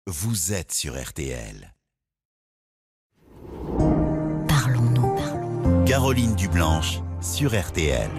vous êtes sur RTL. Parlons-nous. Caroline Dublanche sur RTL.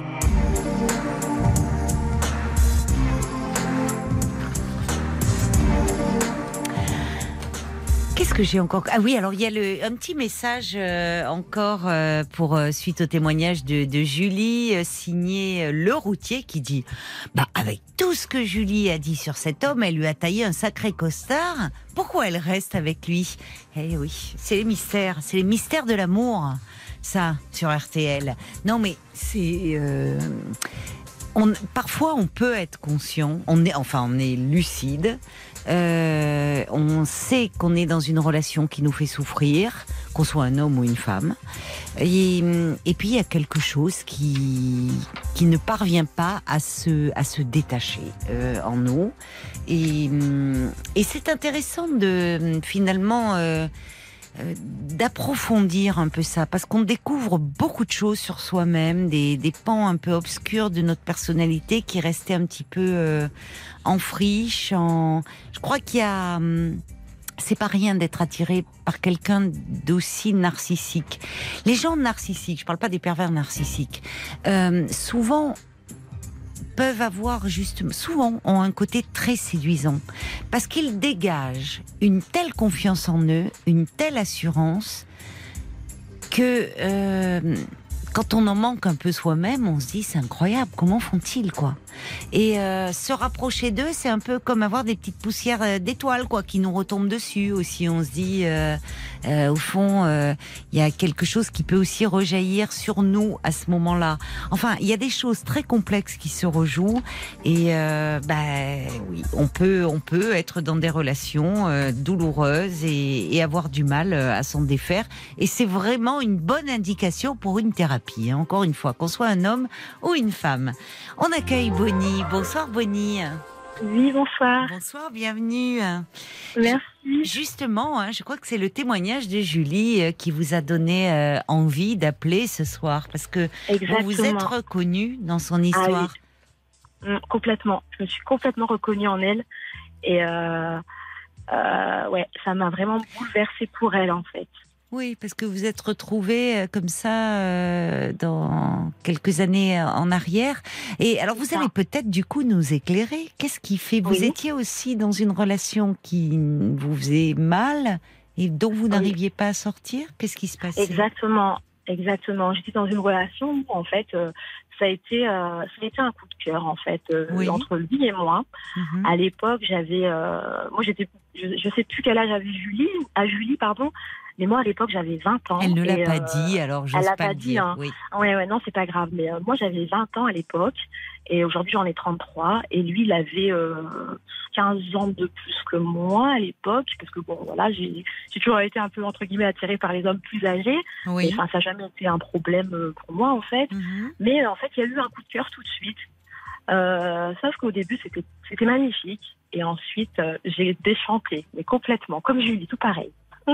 Qu'est-ce que j'ai encore? Ah oui, alors il y a un petit message encore pour suite au témoignage de Julie, signé Le Routier, qui dit avec tout ce que Julie a dit sur cet homme, elle lui a taillé un sacré costard. Pourquoi elle reste avec lui? Eh oui, c'est les mystères de l'amour, ça, sur RTL. Non mais c'est... Parfois, on peut être conscient, on est lucide, on sait qu'on est dans une relation qui nous fait souffrir, qu'on soit un homme ou une femme, et puis il y a quelque chose qui ne parvient pas à se détacher en nous, et c'est intéressant de finalement d'approfondir un peu ça, parce qu'on découvre beaucoup de choses sur soi-même, des pans un peu obscurs de notre personnalité qui restaient un petit peu en friche. Je crois qu'il y a... c'est pas rien d'être attiré par quelqu'un d'aussi narcissique. Les gens narcissiques, je parle pas des pervers narcissiques, souvent ont un côté très séduisant, parce qu'ils dégagent une telle confiance en eux, une telle assurance, que quand on en manque un peu soi-même, on se dit c'est incroyable, comment font-ils quoi? Et se rapprocher d'eux, c'est un peu comme avoir des petites poussières d'étoiles quoi, qui nous retombent dessus aussi. On se dit au fond, il y a quelque chose qui peut aussi rejaillir sur nous à ce moment-là. Enfin, il y a des choses très complexes qui se rejouent, et oui, on peut être dans des relations douloureuses et avoir du mal à s'en défaire. Et c'est vraiment une bonne indication pour une thérapie, hein, encore une fois, qu'on soit un homme ou une femme. On accueille Bonnie. Bonsoir Bonnie. Oui, bonsoir. Bonsoir, bienvenue. Merci. Justement, je crois que c'est le témoignage de Julie qui vous a donné envie d'appeler ce soir, parce que vous vous êtes reconnue dans son histoire. Ah oui. Complètement. Je me suis complètement reconnue en elle, et ça m'a vraiment bouleversée pour elle en fait. Oui, parce que vous êtes retrouvés comme ça dans quelques années en arrière. Et alors, vous allez peut-être du coup nous éclairer. Qu'est-ce qui fait? Vous étiez aussi dans une relation qui vous faisait mal et dont vous n'arriviez pas à sortir? Qu'est-ce qui se passait? Exactement. J'étais dans une relation où en fait, ça a été un coup de cœur en fait entre lui et moi. Mm-hmm. À l'époque, je sais plus quel âge avait Julie, pardon. Mais moi, à l'époque, j'avais 20 ans. Elle ne l'a pas dit, alors je n'ose pas le dire. Hein. Oui. Ouais, non, c'est pas grave. Mais moi, j'avais 20 ans à l'époque. Et aujourd'hui, j'en ai 33. Et lui, il avait 15 ans de plus que moi à l'époque. Parce que, j'ai toujours été un peu, entre guillemets, attirée par les hommes plus âgés. Oui. Ça n'a jamais été un problème pour moi, en fait. Mm-hmm. Mais en fait, il y a eu un coup de cœur tout de suite. Sauf qu'au début, c'était magnifique. Et ensuite, j'ai déchanté. Mais complètement. Comme Julie, tout pareil.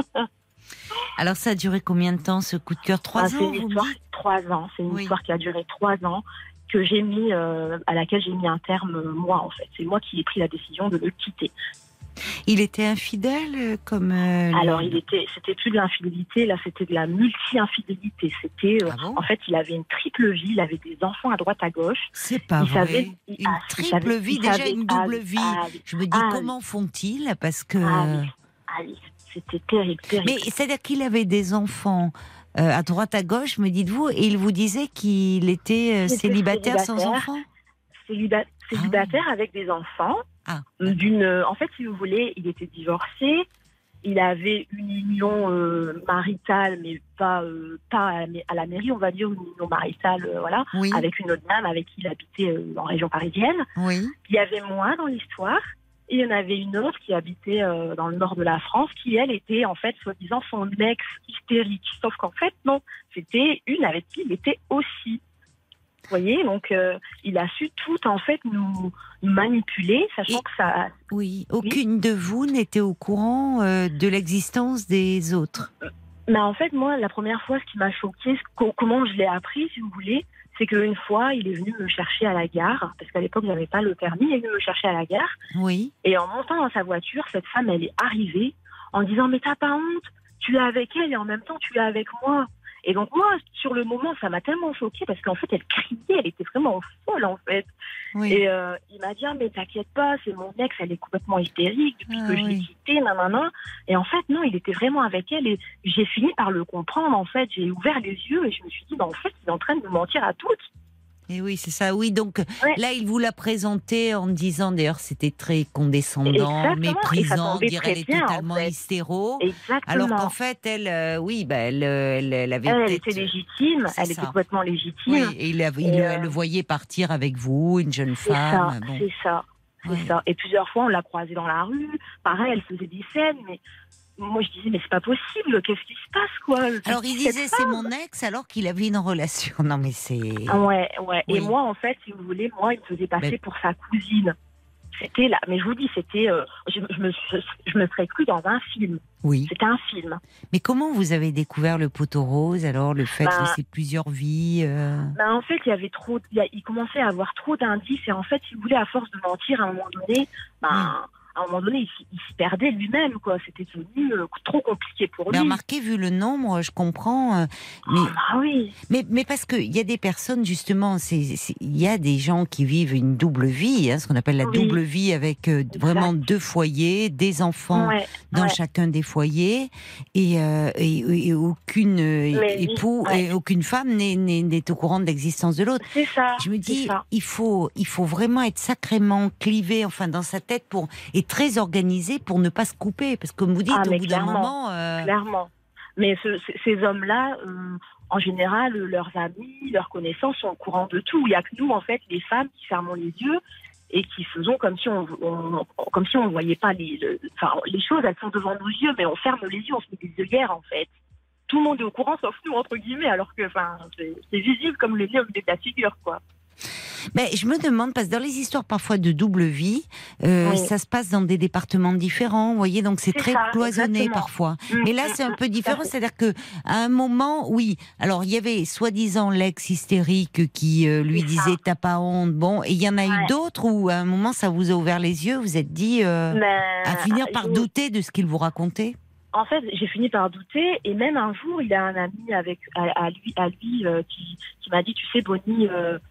Alors ça a duré combien de temps ce coup de cœur? 3 ans? C'est une histoire, 3 ans. C'est une histoire qui a duré 3 ans que j'ai mis, à laquelle j'ai mis un terme moi en fait. C'est moi qui ai pris la décision de le quitter. Il était infidèle comme Alors c'était plus de l'infidélité, là c'était de la multi-infidélité. C'était en fait il avait une triple vie, il avait des enfants à droite à gauche. C'est pas vrai. Une triple vie, déjà une double vie. Je me dis comment font-ils? Parce que oui. C'était terrible. Mais c'est-à-dire qu'il avait des enfants à droite à gauche, me dites-vous, et il vous disait qu'il était célibataire sans enfants? Célibataire avec des enfants. En fait, si vous voulez, il était divorcé. Il avait une union maritale, mais pas à la mairie, on va dire, une union maritale, avec une autre dame avec qui il habitait en région parisienne. Oui. Il y avait moi dans l'histoire. Et il y en avait une autre qui habitait dans le nord de la France, qui, elle, était, en fait, soi-disant, son ex hystérique. Sauf qu'en fait, non, c'était une avec qui il était aussi. Vous voyez, donc il a su tout, en fait, nous manipuler, sachant que ça... Oui, aucune de vous n'était au courant de l'existence des autres. Mais en fait, moi, la première fois, ce qui m'a choquée, comment je l'ai appris, si vous voulez, c'est qu'une fois, il est venu me chercher à la gare, parce qu'à l'époque, j'avais pas le permis, il est venu me chercher à la gare. Oui. Et en montant dans sa voiture, cette femme, elle est arrivée en disant « Mais t'as pas honte? Tu es avec elle et en même temps, tu es avec moi. » Et donc moi, sur le moment, ça m'a tellement choquée parce qu'en fait, elle criait, elle était vraiment folle en fait. Oui. Et il m'a dit « Mais t'inquiète pas, c'est mon ex, elle est complètement hystérique depuis que je l'ai quittée, nanana. » Et en fait, non, il était vraiment avec elle et j'ai fini par le comprendre en fait. J'ai ouvert les yeux et je me suis dit « En fait, il est en train de me mentir à toutes. » Et oui, c'est ça, oui. Donc là, il vous l'a présenté en disant, d'ailleurs, c'était très condescendant, méprisant, dire elle est totalement hystéro. Exactement. Alors qu'en fait, elle, elle avait elle était légitime, elle était complètement légitime. Oui, et elle le voyait partir avec vous, une jeune femme. C'est ça. Et plusieurs fois, on l'a croisée dans la rue. Pareil, elle faisait des scènes, mais moi, je disais, mais c'est pas possible, qu'est-ce qui se passe, quoi? Alors, il disait, c'est mon ex, alors qu'il avait une relation. Non, mais c'est... Ouais. Oui. Et moi, en fait, si vous voulez, il me faisait passer pour sa cousine. C'était là. Mais je vous dis, c'était... je me serais cru dans un film. Oui. C'était un film. Mais comment vous avez découvert le poteau rose, alors, le fait de ces plusieurs vies En fait, il commençait à avoir trop d'indices. Et en fait, si vous voulez, à force de mentir, à un moment donné... À un moment donné, il se perdait lui-même, quoi. C'était devenu trop compliqué pour lui. Mais remarquez, vu le nombre, je comprends. Oui. Mais parce qu'il y a des personnes, justement, il y a des gens qui vivent une double vie, ce qu'on appelle la double vie, avec vraiment 2 foyers, des enfants dans chacun des foyers, et aucune époux et aucune femme n'est au courant de l'existence de l'autre. C'est ça. Je me dis, il faut vraiment être sacrément clivé, enfin, dans sa tête et très organisé pour ne pas se couper, parce que comme vous dites, au bout d'un moment... Clairement. Mais ces hommes-là, en général, leurs amis, leurs connaissances sont au courant de tout. Il n'y a que nous, en fait, les femmes, qui fermons les yeux et qui faisons comme si on voyait pas les choses, elles sont devant nos yeux, mais on ferme les yeux, on se met des œillères, en fait. Tout le monde est au courant, sauf nous, entre guillemets, alors que c'est visible comme le nez au milieu de la figure, quoi. Mais je me demande, parce que dans les histoires parfois de double vie, ça se passe dans des départements différents, vous voyez, donc c'est très cloisonné parfois. Mais là, c'est un peu différent, c'est-à-dire que à un moment, alors il y avait soi-disant l'ex hystérique qui lui disait t'as pas honte, et il y en a eu d'autres où à un moment ça vous a ouvert les yeux, vous êtes dit à finir par douter de ce qu'il vous racontait. En fait, j'ai fini par douter, et même un jour, il a un ami à lui qui m'a dit, tu sais, Bonnie,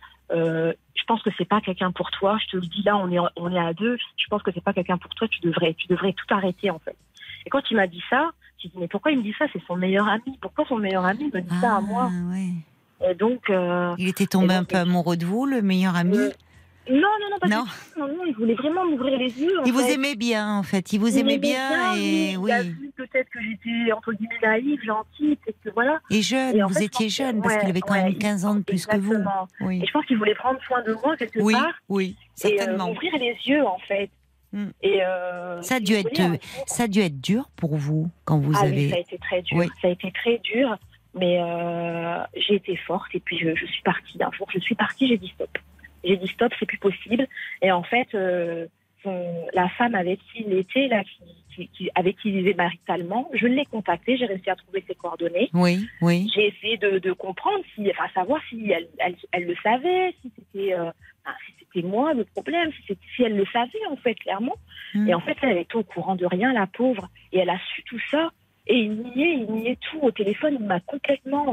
je pense que c'est pas quelqu'un pour toi. Je te le dis là, on est à 2. Je pense que c'est pas quelqu'un pour toi. Tu devrais tout arrêter, en fait. Et quand il m'a dit ça, j'ai dit mais pourquoi il me dit ça? C'est son meilleur ami. Pourquoi son meilleur ami me dit ça à moi? Et donc il était tombé un peu amoureux de vous, le meilleur ami? Non, pas du tout. Non, il voulait vraiment m'ouvrir les yeux. Il vous aimait bien, en fait. Il vous aimait bien et il a vu peut-être que j'étais entre guillemets naïve, gentille, peut-être que voilà. Et jeune, vous étiez jeune parce qu'il avait quand même 15 ans de plus que vous. Oui. Et je pense qu'il voulait prendre soin de moi quelque part. Oui, certainement. Et m'ouvrir les yeux, en fait. Et ça a dû être dur pour vous quand vous avez. Oui, ça a été très dur. Ça a été très dur, mais j'ai été forte et puis je suis partie. Un jour, j'ai dit stop. J'ai dit stop, c'est plus possible. Et en fait, la femme avec qui il était, là, avec qui il vivait maritalement, je l'ai contactée, j'ai réussi à trouver ses coordonnées. Oui. J'ai essayé de comprendre, savoir si elle le savait, si c'était moi le problème, si elle le savait, en fait, clairement. Et en fait, elle était au courant de rien, la pauvre. Et elle a su tout ça. Et il niait tout au téléphone. Il m'a complètement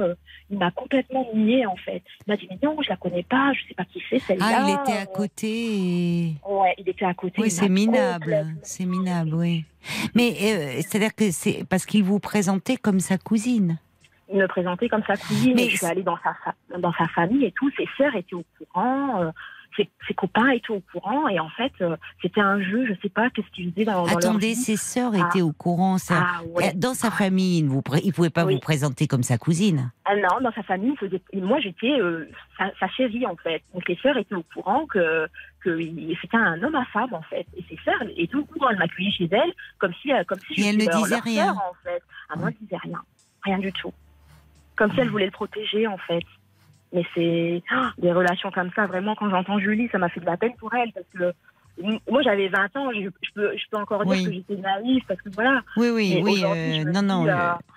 nié, en fait. Il m'a dit mais non, je la connais pas, je sais pas qui c'est celle-là. Ah, il était à côté. Ouais, il était à côté. Oui, c'est minable, oui. Mais c'est-à-dire que c'est parce qu'il vous présentait comme sa cousine. Il me présentait comme sa cousine. Mais je suis allée dans sa famille et tout. Ses sœurs étaient au courant. Ses copains étaient au courant et en fait c'était un jeu, je sais pas qu'est-ce qu'ils faisaient dans Attendez, leur vie. Ses sœurs étaient au courant, dans sa famille, il pouvait pas vous présenter comme sa cousine. Non, dans sa famille, moi j'étais sa chérie en fait. Donc les sœurs étaient au courant que c'était un homme à femme en fait. Et ses sœurs étaient au courant, elles m'accueillaient chez elles comme si et elle ne disait rien. Sœur, en fait. Moi elle disait rien du tout. Comme si elle voulait le protéger en fait. Mais c'est des relations comme ça, vraiment, quand j'entends Julie, ça m'a fait de la peine pour elle, parce que moi j'avais 20 ans, je peux encore dire que j'étais naïve, parce que voilà. Oui, non.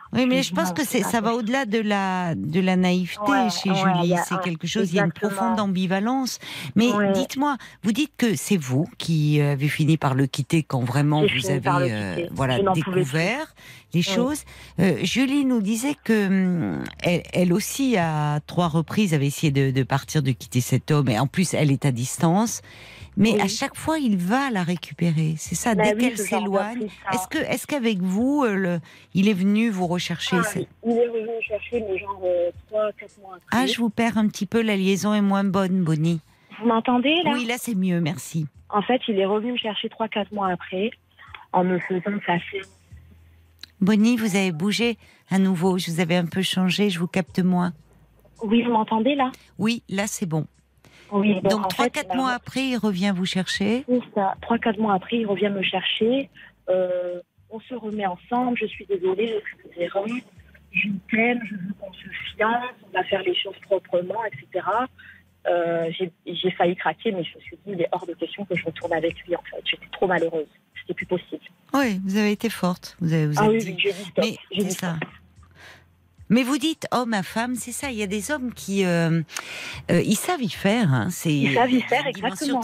Oui, mais je pense que ça va au-delà de la naïveté chez Julie. C'est quelque chose, il y a une profonde ambivalence. Mais dites-moi, vous dites que c'est vous qui avez fini par le quitter quand vraiment vous avez découvert les choses. Julie nous disait que elle aussi, à 3 reprises, avait essayé de partir, de quitter cet homme. Et en plus, elle est à distance. Mais à chaque fois, il va la récupérer. C'est ça, dès qu'elle s'éloigne. Est-ce qu'avec vous, il est venu vous rechercher Il est revenu me chercher, mais genre 3-4 mois après. Ah, je vous perds un petit peu, la liaison est moins bonne, Bonnie. Vous m'entendez, là? Oui, là, c'est mieux, merci. En fait, il est revenu me chercher 3-4 mois après, en me faisant passer. Bonnie, vous avez bougé à nouveau. Je vous avais un peu changé, je vous capte moins. Oui, vous m'entendez, là? Oui, là, c'est bon. Oui, donc 3-4 mois après, il revient vous chercher. C'est ça. 3-4 mois après, il revient me chercher. On se remet ensemble. Je suis désolée, je suis désolée. Je t'aime, je veux qu'on se fiance, on va faire les choses proprement, etc. J'ai failli craquer, mais je me suis dit, il est hors de question que je retourne avec lui, en fait. J'étais trop malheureuse. C'était plus possible. Oui, vous avez été forte. Vous avez dit. Oui, j'ai dit stop. Mais c'est ça. Mais vous dites homme à femme, c'est ça. Il y a des hommes qui ils savent y faire. Hein. Ils savent y faire, exactement.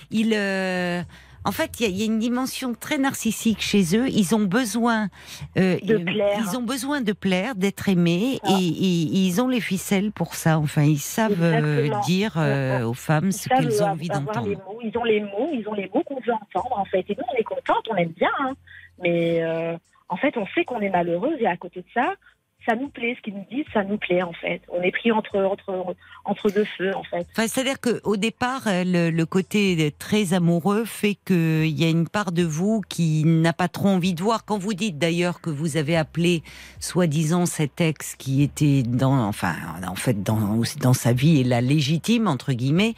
En fait, il y a une dimension très narcissique chez eux. Ils ont besoin de plaire. Ils ont besoin de plaire, d'être aimés, et ils ont les ficelles pour ça. Enfin, ils savent dire aux femmes ce qu'elles ont envie d'entendre. Ils ont les mots qu'on veut entendre, en fait. Et nous, on est contente, on aime bien. Hein. Mais en fait, on sait qu'on est malheureuse, et à côté de ça, ça nous plaît, ce qu'ils nous disent, ça nous plaît en fait. On est pris entre deux feux en fait. Enfin, c'est-à-dire qu'au départ, le côté très amoureux fait qu'il y a une part de vous qui n'a pas trop envie de voir. Quand vous dites d'ailleurs que vous avez appelé soi-disant cet ex qui était dans sa vie et la légitime entre guillemets,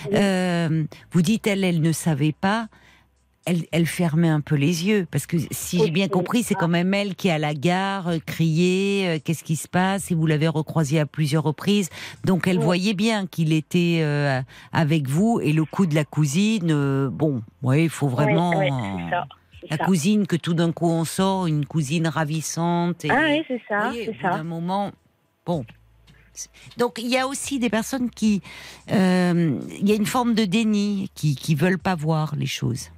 vous dites elle ne savait pas. Elle fermait un peu les yeux, parce que si j'ai bien compris, c'est quand même elle qui à la gare criait qu'est-ce qui se passe, et vous l'avez recroisé à plusieurs reprises, donc elle voyait bien qu'il était avec vous, et le coup de la cousine, il faut vraiment c'est ça. Cousine que tout d'un coup on sort, une cousine ravissante. Et, c'est ça. Voyez, c'est ça. D'un moment, donc il y a aussi des personnes qui, il y a une forme de déni, qui veulent pas voir les choses.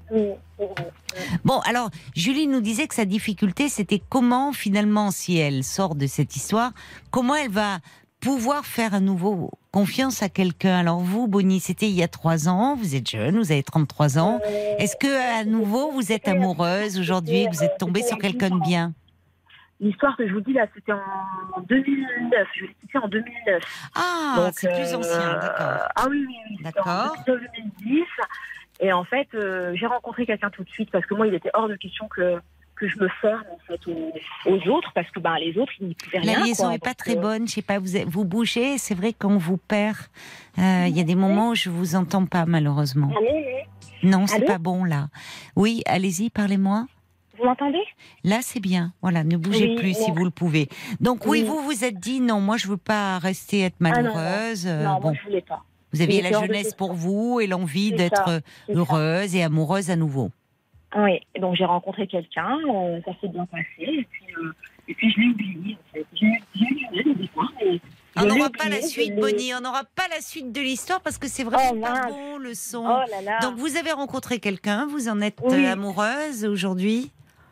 Bon, alors Julie nous disait que sa difficulté, c'était comment finalement, si elle sort de cette histoire, comment elle va pouvoir faire à nouveau confiance à quelqu'un. Alors vous, Bonnie, c'était il y a 3 ans, vous êtes jeune, vous avez 33 ans. Est-ce que à nouveau vous êtes amoureuse aujourd'hui, vous êtes tombée sur quelqu'un de bien? L'histoire que je vous dis là, c'était en 2009. Je l'ai quitté en 2009. Ah, donc, c'est plus ancien, d'accord. Ah oui. D'accord. En 2010. Et en fait, j'ai rencontré quelqu'un tout de suite parce que moi, il était hors de question que je me ferme en fait aux autres, parce que les autres, ils n'y pouvaient rien. La liaison n'est pas très bonne, je sais pas, vous bougez, c'est vrai qu'on vous perd. Il y a des moments où je vous entends pas, malheureusement. Non, c'est pas bon là. Oui, allez-y, parlez-moi. Vous m'entendez? Là, c'est bien. Voilà, ne bougez plus si vous le pouvez. Donc oui, vous vous êtes dit non, moi je veux pas rester être malheureuse. Non, moi je voulais pas. Vous aviez la jeunesse pour vous et l'envie d'être heureuse et amoureuse à nouveau. Oui, donc j'ai rencontré quelqu'un, ça s'est bien passé, et puis je l'ai oublié en fait. J'ai eu des départ, on n'aura pas la suite, Bonnie, on n'aura pas la suite de l'histoire parce que c'est vraiment pas bon le son. Oh là là. Donc vous avez rencontré quelqu'un, vous en êtes amoureuse aujourd'hui?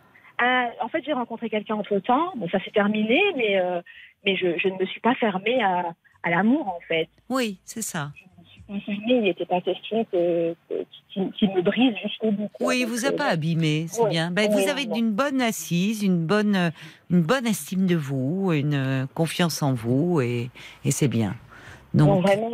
En fait, j'ai rencontré quelqu'un entre-temps, ça s'est terminé, mais je ne me suis pas fermée à l'amour en fait. Oui, c'est ça. Il n'était pas question qu'il me brise jusqu'au bout. Oui, il vous a pas abîmé, c'est bien. Vous avez une bonne assise, une bonne estime de vous, une confiance en vous, et c'est bien. Donc vraiment,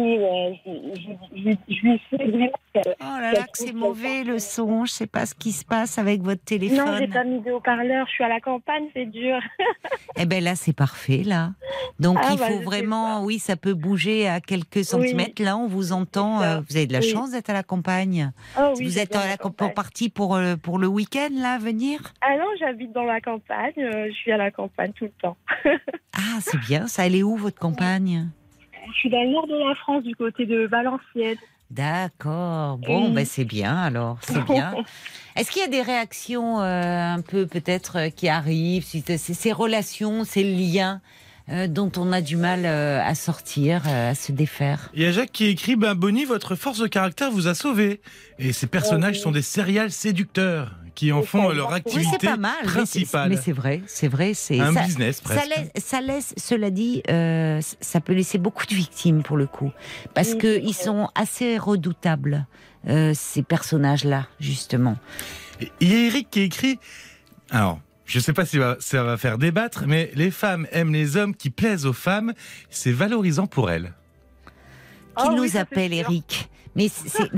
je lui fais vraiment. Oh là là, que c'est mauvais le son. Je sais pas ce qui se passe avec votre téléphone. Non, j'ai pas mis de haut-parleur. Je suis à la campagne, c'est dur. Eh ben là, c'est parfait là. Donc il faut vraiment, oui, ça peut bouger à quelques centimètres. Là, on vous entend. Vous avez de la chance d'être à la campagne. Oh, oui, vous êtes à la campagne parti pour le week-end là à venir? Ah non, j'habite dans la campagne. Je suis à la campagne tout le temps. Ah, c'est bien. Ça, elle est où votre campagne? Je suis dans le nord de la France, du côté de Valenciennes. D'accord. Bon, c'est bien alors, c'est bien. Est-ce qu'il y a des réactions un peu peut-être qui arrivent, ces relations, ces liens dont on a du mal à sortir, à se défaire? Il y a Jacques qui écrit « Bonnie, votre force de caractère vous a sauvé. Et ces personnages sont des serial séducteurs qui en font leur activité c'est pas mal, principale. » Mais c'est vrai. C'est un business presque. Ça laisse, cela dit, ça peut laisser beaucoup de victimes pour le coup. Parce qu'ils sont assez redoutables, ces personnages-là, justement. Et il y a Eric qui écrit... Alors, je ne sais pas si ça va faire débattre, mais les femmes aiment les hommes qui plaisent aux femmes. C'est valorisant pour elles. Qui nous appelle Eric? Mais c'est...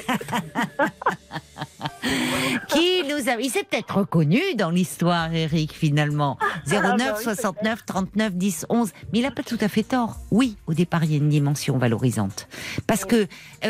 Il s'est peut-être reconnu dans l'histoire, Eric, finalement. 09 69 39 10 11. Mais il n'a pas tout à fait tort. Oui, au départ, il y a une dimension valorisante. Parce que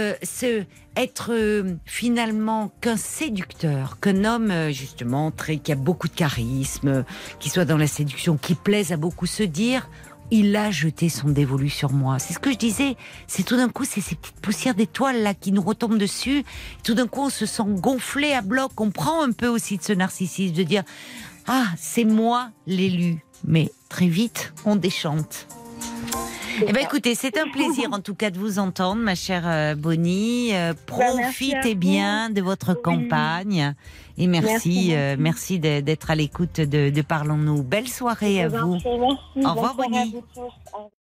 être finalement qu'un séducteur, qu'un homme, justement, qui a beaucoup de charisme, qui soit dans la séduction, qui plaise à beaucoup, se dire... Il a jeté son dévolu sur moi. C'est ce que je disais. C'est tout d'un coup, c'est ces petites poussières d'étoiles là qui nous retombent dessus. Tout d'un coup, on se sent gonflé à bloc. On prend un peu aussi de ce narcissisme, de dire c'est moi l'élu. Mais très vite, on déchante. Eh ben écoutez, c'est un plaisir en tout cas de vous entendre, ma chère Bonnie. Profitez bien de votre campagne et merci d'être à l'écoute de Parlons-nous. Belle soirée à vous. Merci. Au revoir Bonnie.